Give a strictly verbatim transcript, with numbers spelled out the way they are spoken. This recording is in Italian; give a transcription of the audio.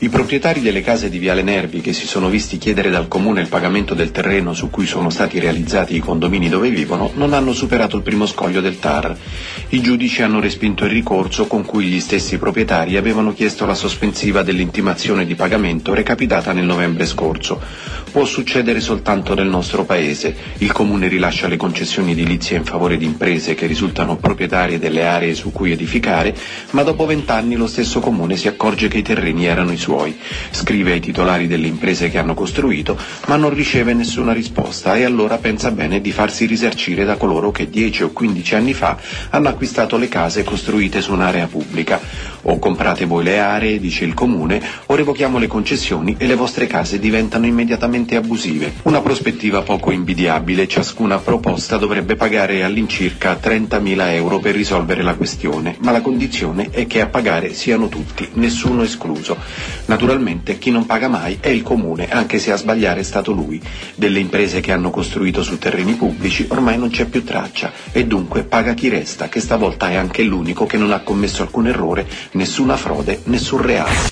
I proprietari delle case di Viale Nervi, che si sono visti chiedere dal comune il pagamento del terreno su cui sono stati realizzati i condomini dove vivono, non hanno superato il primo scoglio del T A R. I giudici hanno respinto il ricorso con cui gli stessi proprietari avevano chiesto la sospensiva dell'intimazione di pagamento recapitata nel novembre scorso. Può succedere soltanto nel nostro paese. Il comune rilascia le concessioni edilizie in favore di imprese che risultano proprietarie delle aree su cui edificare, ma dopo vent'anni lo stesso comune si accorge che i terreni erano i suoi. Scrive ai titolari delle imprese che hanno costruito, ma non riceve nessuna risposta e allora pensa bene di farsi risarcire da coloro che dieci o quindici anni fa hanno acquistato le case costruite su un'area pubblica. O comprate voi le aree, dice il comune, o revochiamo le concessioni e le vostre case diventano immediatamente abusive. Una prospettiva poco invidiabile. Ciascuna proposta dovrebbe pagare all'incirca trentamila euro per risolvere la questione, ma la condizione è che a pagare siano tutti, nessuno escluso. Naturalmente chi non paga mai è il comune, anche se a sbagliare è stato lui. Delle imprese che hanno costruito su terreni pubblici ormai non c'è più traccia e dunque paga chi resta, che stavolta è anche l'unico che non ha commesso alcun errore, nessuna frode, nessun reato.